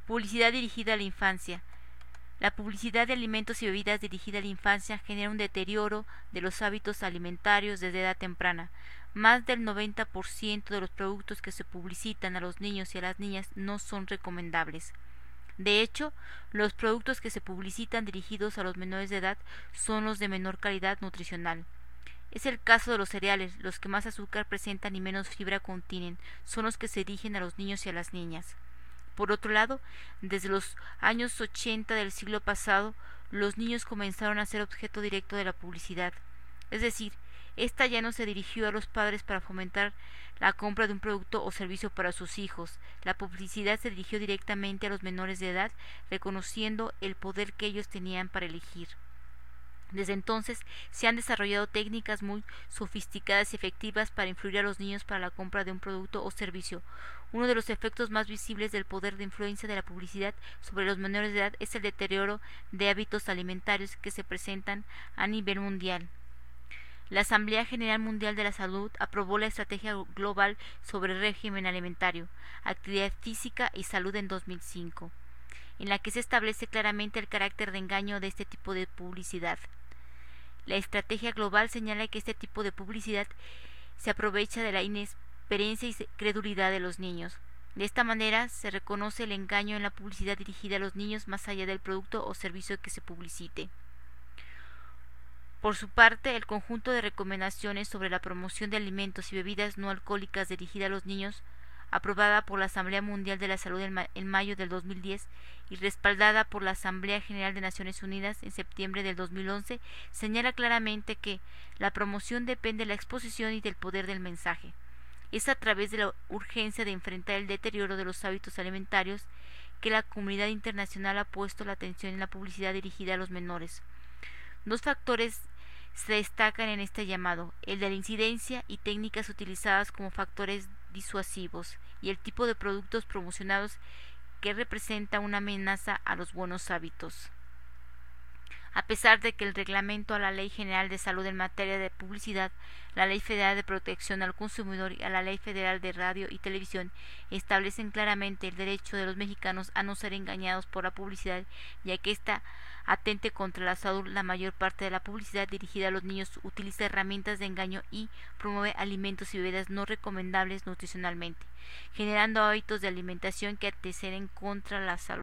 Publicidad dirigida a la infancia. La publicidad de alimentos y bebidas dirigida a la infancia genera un deterioro de los hábitos alimentarios desde edad temprana. Más del 90% de los productos que se publicitan a los niños y a las niñas no son recomendables. De hecho, los productos que se publicitan dirigidos a los menores de edad son los de menor calidad nutricional. Es el caso de los cereales, los que más azúcar presentan y menos fibra contienen, son los que se dirigen a los niños y a las niñas. Por otro lado, desde los años 80 del siglo pasado, los niños comenzaron a ser objeto directo de la publicidad. Es decir, esta ya no se dirigió a los padres para fomentar la compra de un producto o servicio para sus hijos. La publicidad se dirigió directamente a los menores de edad, reconociendo el poder que ellos tenían para elegir. Desde entonces se han desarrollado técnicas muy sofisticadas y efectivas para influir a los niños para la compra de un producto o servicio. Uno de los efectos más visibles del poder de influencia de la publicidad sobre los menores de edad es el deterioro de hábitos alimentarios que se presentan a nivel mundial. La Asamblea General Mundial de la Salud aprobó la Estrategia Global sobre Régimen Alimentario, Actividad Física y Salud en 2005, en la que se establece claramente el carácter de engaño de este tipo de publicidad. La estrategia global señala que este tipo de publicidad se aprovecha de la inexperiencia y credulidad de los niños. De esta manera se reconoce el engaño en la publicidad dirigida a los niños más allá del producto o servicio que se publicite. Por su parte, el conjunto de recomendaciones sobre la promoción de alimentos y bebidas no alcohólicas dirigida a los niños, aprobada por la Asamblea Mundial de la Salud en mayo del 2010 y respaldada por la Asamblea General de Naciones Unidas en septiembre del 2011, señala claramente que la promoción depende de la exposición y del poder del mensaje. Es a través de la urgencia de enfrentar el deterioro de los hábitos alimentarios que la comunidad internacional ha puesto la atención en la publicidad dirigida a los menores. Dos factores se destacan en este llamado: el de la incidencia y técnicas utilizadas como factores disuasivos y el tipo de productos promocionados que representa una amenaza a los buenos hábitos. A pesar de que el reglamento a la Ley General de Salud en materia de publicidad, la Ley Federal de Protección al Consumidor y a la Ley Federal de Radio y Televisión establecen claramente el derecho de los mexicanos a no ser engañados por la publicidad, ya que ésta atente contra la salud, la mayor parte de la publicidad dirigida a los niños utiliza herramientas de engaño y promueve alimentos y bebidas no recomendables nutricionalmente, generando hábitos de alimentación que atenten contra la salud.